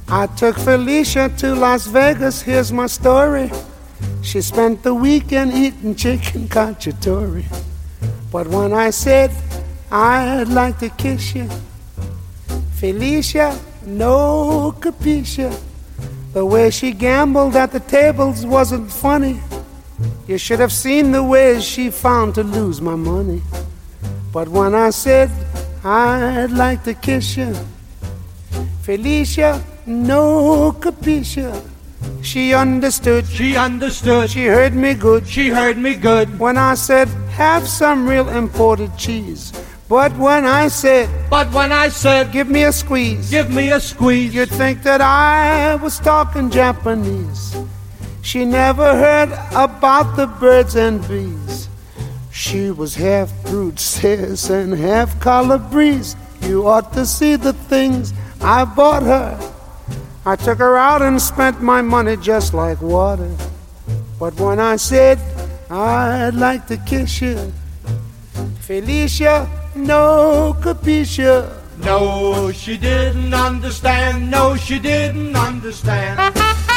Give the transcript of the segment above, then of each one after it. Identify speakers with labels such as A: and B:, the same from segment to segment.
A: I took Felicia to Las Vegas, here's my story. She spent the weekend eating chicken cacciatore. But when I said I'd like to kiss you, Felicia, no capisce. The way she gambled at the tables wasn't funny. You should have seen the ways she found to lose my money. But when I said I'd like to kiss you, Felicia, no capisce. She understood.
B: She understood.
A: She heard me good.
B: She heard me good.
A: When I said have some real imported cheese. But when I said
B: give
A: me a squeeze,
B: give me a squeeze,
A: you'd think that I was talking Japanese. She never heard about the birds and bees. She was half brute sis and half Calabrese. You ought to see the things I bought her. I took her out and spent my money just like water. But when I said I'd like to kiss you, Felicia, no capisce.
B: No, she didn't understand. No, she didn't understand.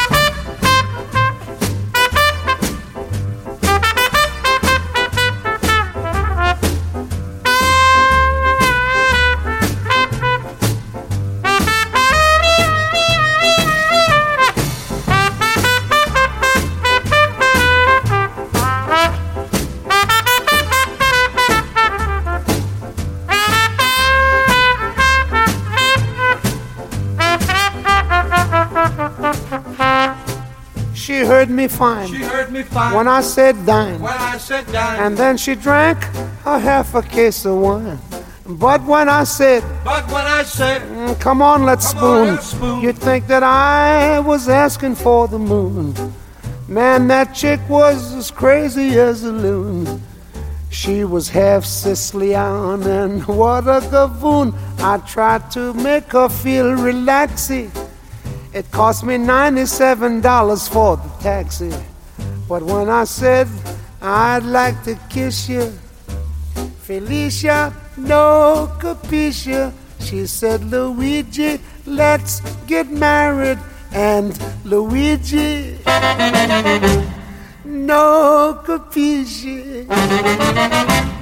A: She heard me fine.
B: She heard me fine.
A: When I said dine.
B: When I said dine.
A: And then she drank a half a case of wine. But when I said come on, let's spoon, you'd think that I was asking for the moon. Man, that chick was as crazy as a loon. She was half Sicilian, and what a gavoon. I tried to make her feel relaxy. It cost me $97 for the taxi. But when I said I'd like to kiss you, Felicia, no capisce. She said, Luigi, let's get married. And Luigi, no capisce.